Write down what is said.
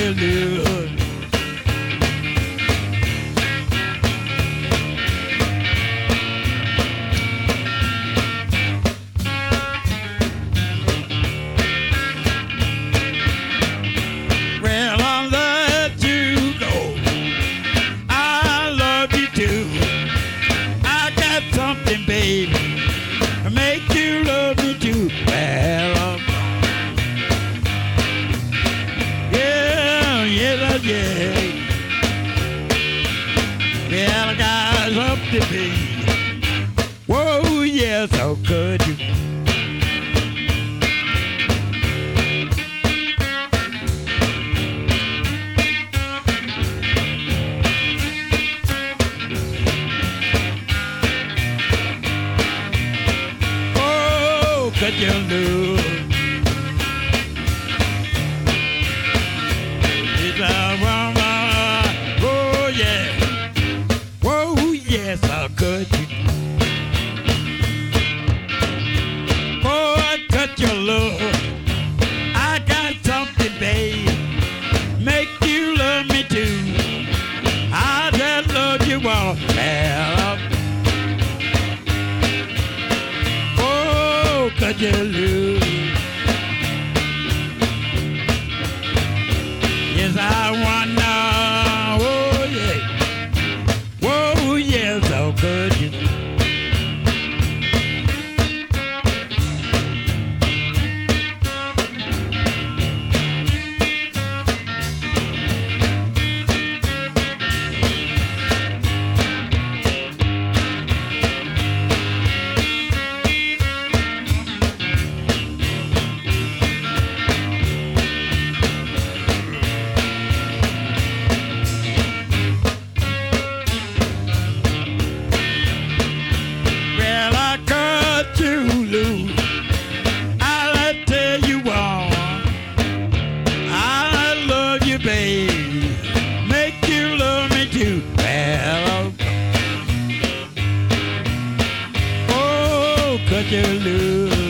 you loose. Well, I'll let you go. I love you too. I got something, baby, to make you love me too. Well, yeah. Well, I got something, baby. Whoa, yeah, so good. Oh, could you lose? Oh yeah, whoa yes, how could you? Oh, I cut your love. I got something, babe, make you love me too. I just love you all. Well, oh, could you lose? Yes, I wonder, oh yeah, whoa, yeah, so could you? Babe, make you love me too. Well, oh, could you lose?